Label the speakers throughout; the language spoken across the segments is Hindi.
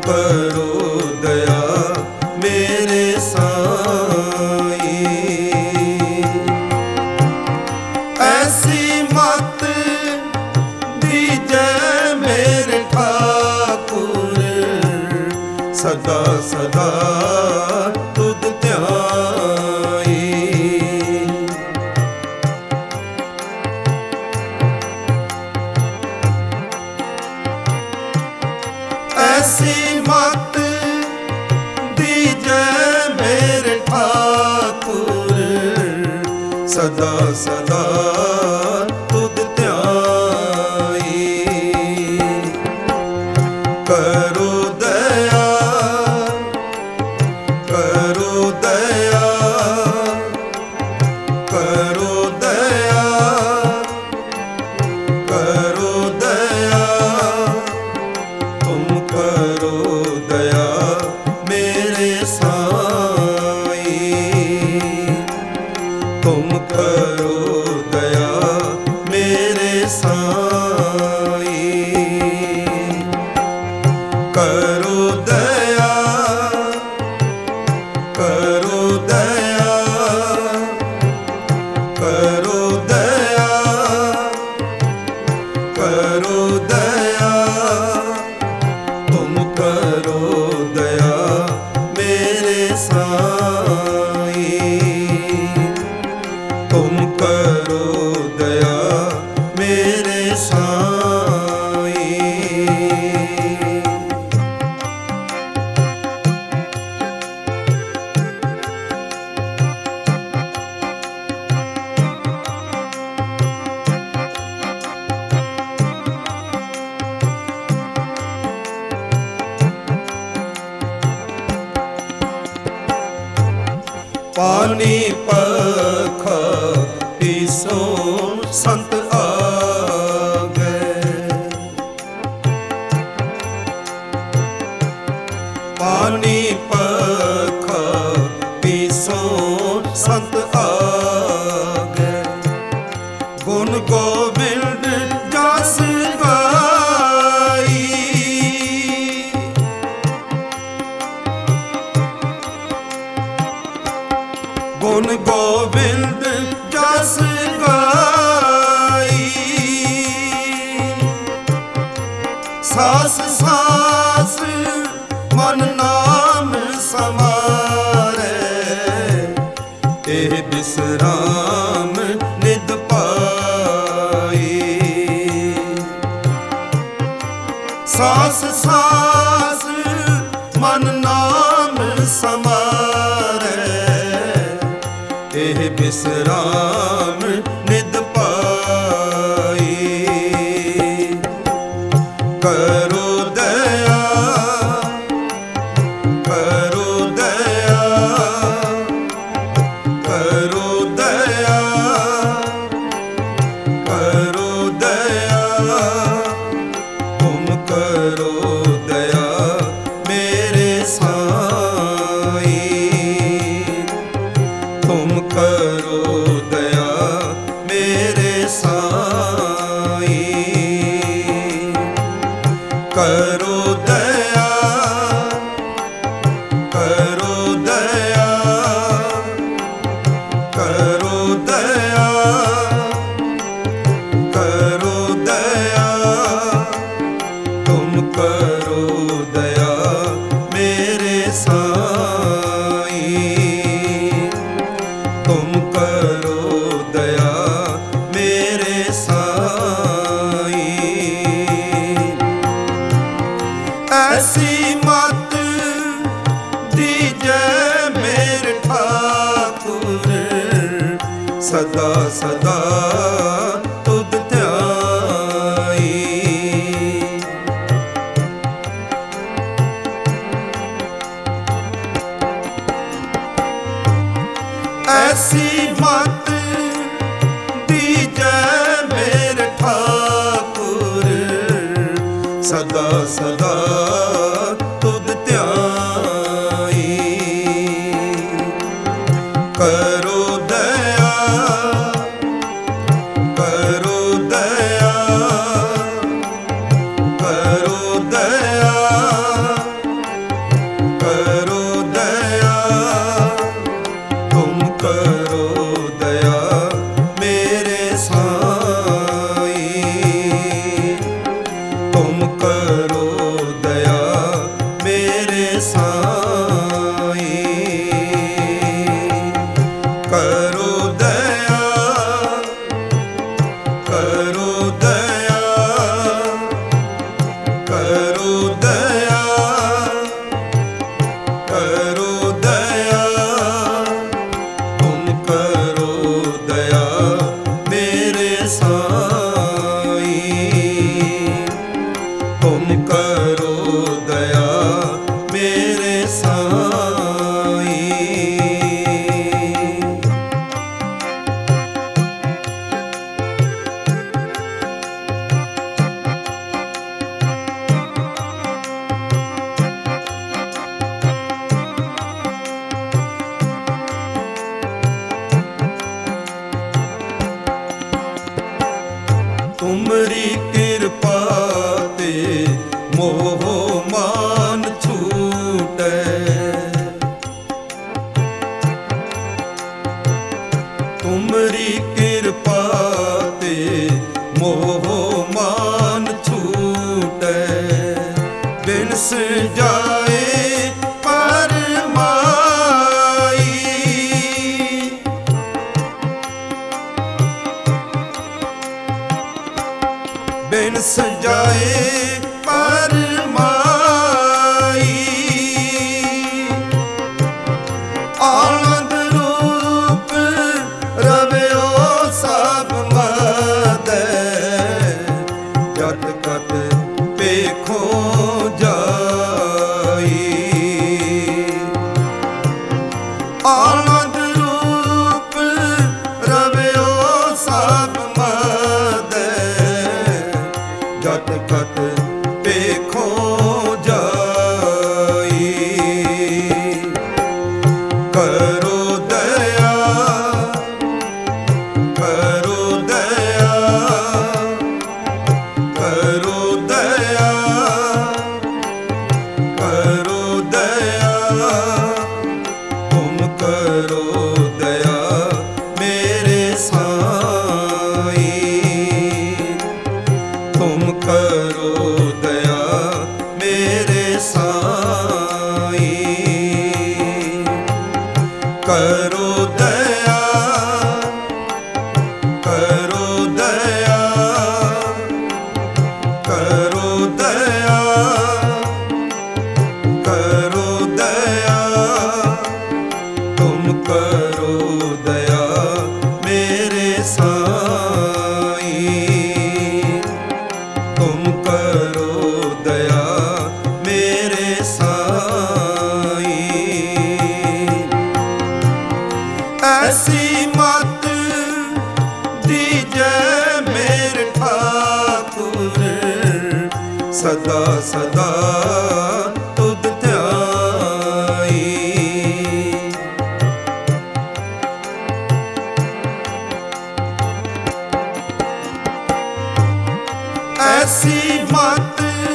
Speaker 1: करो दया मेरे साई। ऐसी मत दीजै मेरे ठाकुर, सदा सदा तुध ध्याई। ऐसी मत दीजै मेरे ठाकुर, सदा सदा तुध ध्याई। करो दया करो दया करो दया करो दया, तुम करो दया मेरे साई। तुम करो दया मेरे साई। करो दया करो दया करो दया करो दया, तुम करो दया मेरे साई। तुम करो दया मेरे साई। पानी पख पीसो संत आगे, पानी पख पीसो संत आगे। गुण गोविंद जस गाई, गुण गोविंद जस गाई। सास सास मन नाम समारे, एह विश्राम निध पाई। सास सास मन नाम समारे, एह विश्राम निध पाई। करो दया करो दया करो दया करो दया, तुम करो दया मेरे साई। तुम करो दया मेरे साई। करो दया करो दया करो दया करो दया, तुम करो दया मेरे साई। तुम करो दया मेरे साई। ऐसी मत दीजै मेरे ठाकुर, सदा सदा तुध ध्याई। ऐसी मत दीजै मेरे ठाकुर, सदा सदा तुध ध्याई। करो दया करो दया करो दया तुम करो दया मेरे साईं। तुमरी कृपा ते मोह मान छूटे, तुमरी कृपा ते मोह मान छूटे, बिन जाए परमाई, बिन सजाए परमाई, आनंद रूप रव्यो सब मदै, जट कत पेखो जाई, आनंद रूप रव्यो सब जट कत पेखो जाई। करो दया, करो दया, करो दया, करो दया, तुम करो दया मेरे साईं। तुम करो दया मेरे साईं। करो दया, करो दया, करो दया, करो दया, तुम करो दया मेरे साईं। तुम करो दया मेरे साईं। ऐसी मत दीजै मेरे ठाकुर, सदा सदा तुध ध्याई। ऐसी मत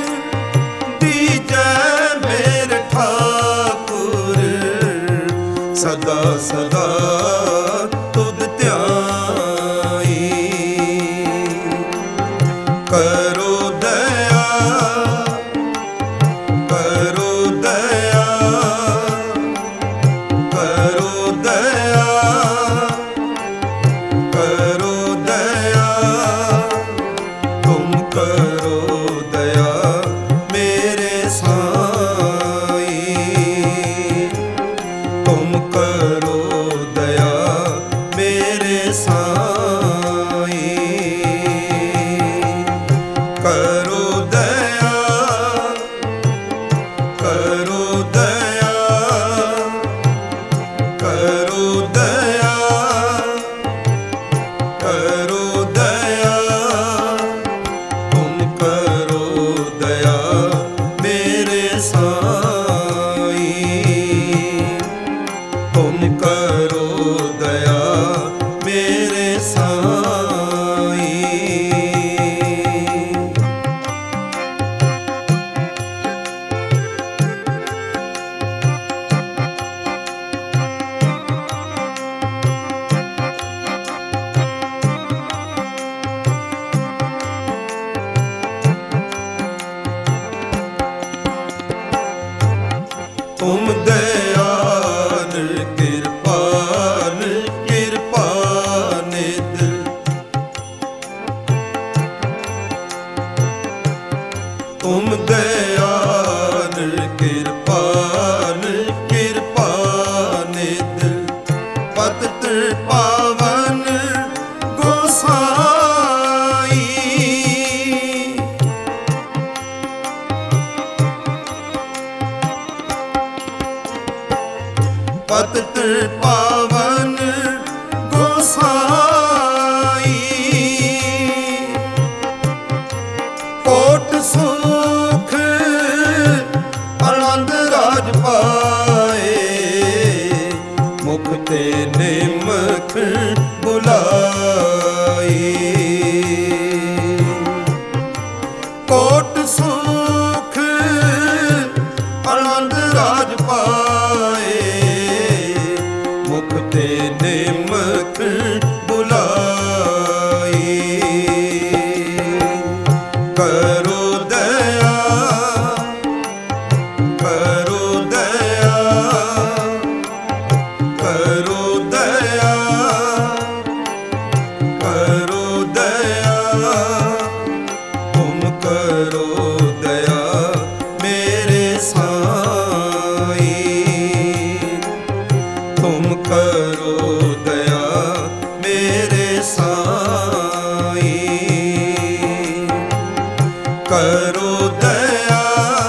Speaker 1: दीजै मेरे ठाकुर, सदा सदा तुध ध्याई। करो दया, करो दया, करो दया, करो दया, तुम करो दया मेरे साईं। तुम करो दया मेरे साईं। करो दया, करो दया, करो दया, करो दया, तुम करो दया मेरे साईं। तुम करो दया मेरे साईं। तुम दयाल कृपाल कृपानिध, तुम दयाल कृपाल कृपानिध, पतित पावन गोसाई। पावन गोसाई, कोट सुख आनंद राज पाए, मुख ते निमख बुलाई। कोट सुख आनंद राज पाए, मुख ते निमख बुलाई। करो दया, करो दया, करो दया, करो दया, तुम करो दया मेरे साईं, तुम करो दया मेरे साईं। करो दया,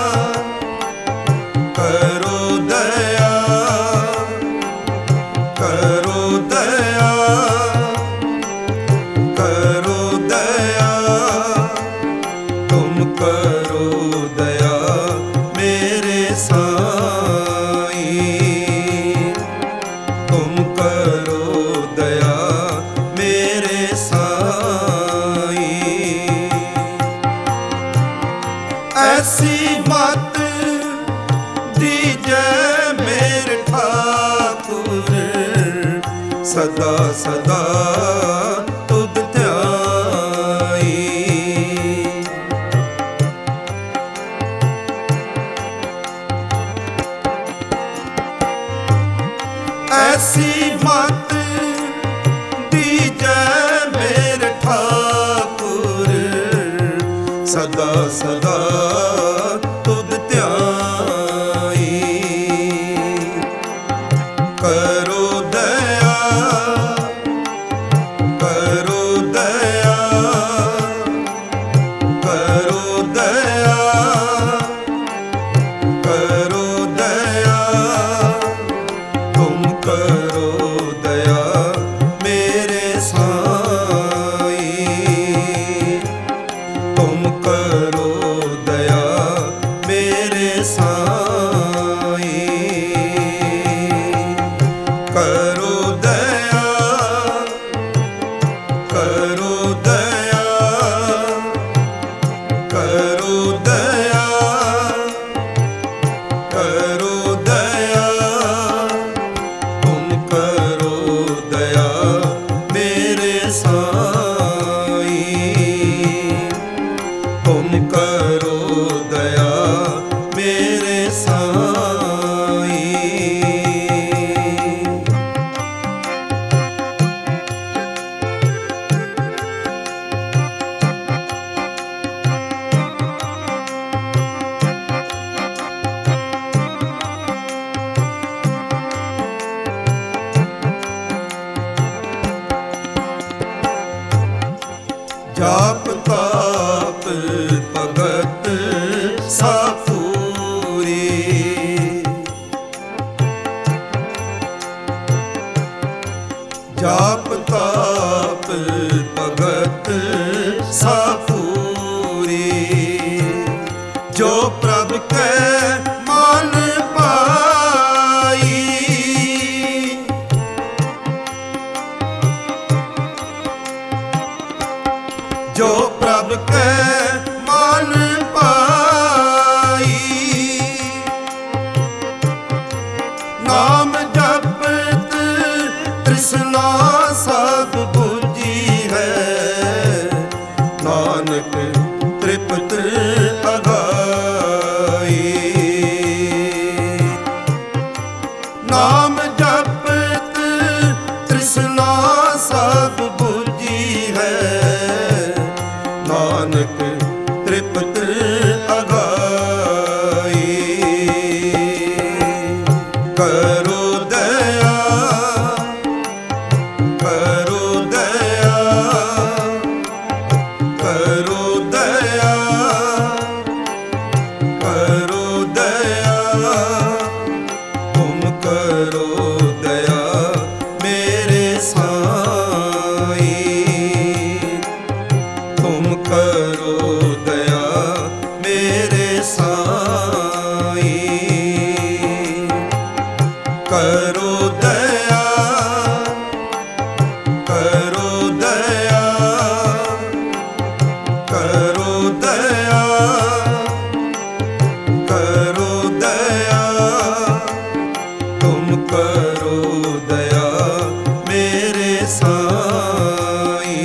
Speaker 1: करो दया, करो दया, करो दया, तुम करो दया मेरे साईं, तुम करो दया मेरे साईं। ऐसी मत दीजै मेरे ठाकुर, सदा सदा तुध ध्याई। ऐसी मत दीजै मेरे ठाकुर, सदा सदा तुध ध्याई। करो दया, करो दया, करो दया, करो दया, तुम करो दया मेरे साईं, तुम करो दया मेरे साईं। करो दया, करो दया, करो दया, करो दया, तुम करो दया मेरे साईं, तुम करो दया मेरे साईं। जाप ताप भगत सापूरी, जाप ताप भगत सापूरी, जो प्रभ के मान पाई, जो प्रभ के मान पाई। नाम जपत तृष्णा सब बुझी है, नानक तृप्त अघाई। साई। करो दया, करो दया, करो दया, करो दया, तुम करो दया मेरे साई।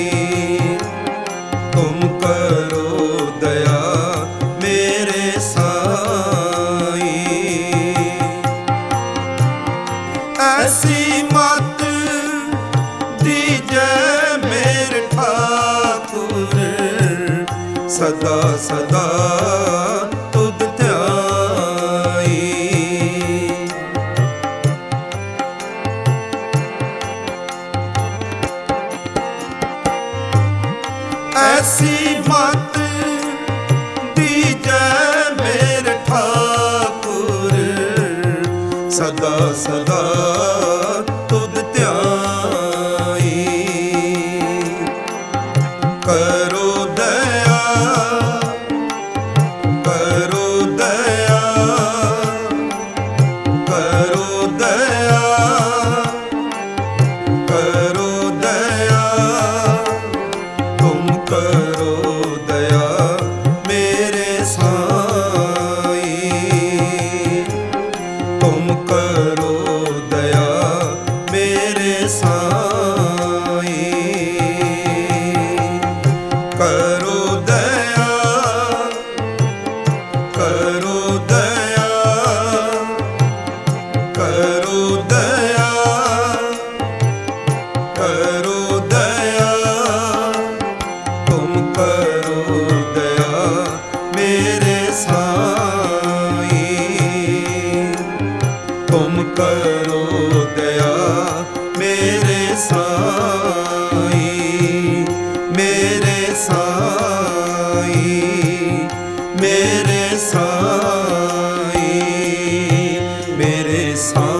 Speaker 1: तुम करो दया मेरे साई। ऐसी मत दीजै मेरे ठाकुर, सदा सदा तुध ध्याई। ऐसी मत दीजै मेरे ठाकुर, सदा सदा तुध ध्याई। करो दया, करो दया, करो दया, करो दया, तुम करो दया मेरे साई। तुम करो दया मेरे साई। करो दया, करो दया, करो दया, करो दया, तुम करो दया मेरे साई। तुम करो दया मेरे साई, मेरे साई, मेरे साई, मेरे साई।